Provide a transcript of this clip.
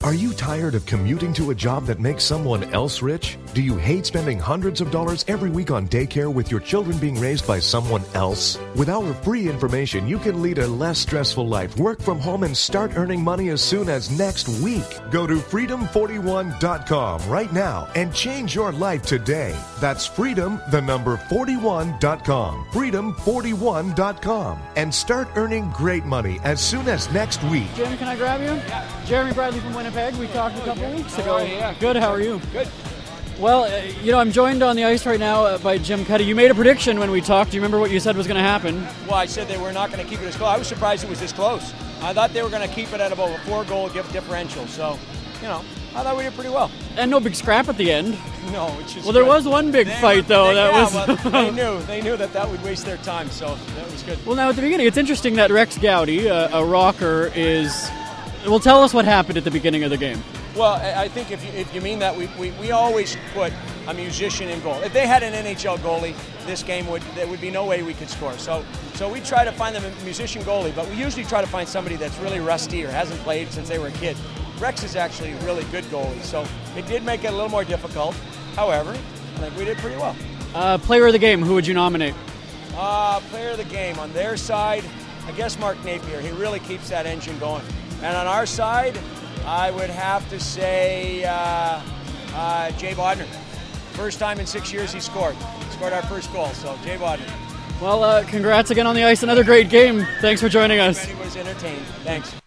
Are you tired of commuting to a job that makes someone else rich? Do you hate spending hundreds of dollars every week on daycare with your children being raised by someone else? With our free information, you can lead a less stressful life, work from home, and start earning money as soon as next week. Go to freedom41.com right now and change your life today. That's freedom41.com. Freedom41.com. And start earning great money as soon as next week. Jim, can I grab you? Yeah. Jeremy Bradley from Winnipeg. We talked a couple weeks ago. Yeah. Good, how are you? Good. Well, I'm joined on the ice right now by Jim Cuddy. You made a prediction when we talked. Do you remember what you said was going to happen? Well, I said they were not going to keep it as close. I was surprised it was this close. I thought they were going to keep it at about a 4-goal differential. So, I thought we did pretty well. And no big scrap at the end. No, which is well, there was one big fight, though. They knew that would waste their time, so that was good. Well, now, at the beginning, it's interesting that Rex Gowdy, a rocker, is... Well, tell us what happened at the beginning of the game. Well, I think if you mean that, we always put a musician in goal. If they had an NHL goalie, this game there would be no way we could score. So we try to find them a musician goalie, but we usually try to find somebody that's really rusty or hasn't played since they were a kid. Rex is actually a really good goalie, so it did make it a little more difficult. However, I think we did pretty well. Player of the game, who would you nominate? Player of the game, on their side, I guess Mark Napier. He really keeps that engine going. And on our side, I would have to say Jay Bodner. First time in 6 years he scored. He scored our first goal, so Jay Bodner. Well, congrats again on the ice. Another great game. Thanks for joining us. Everybody was entertained. Thanks.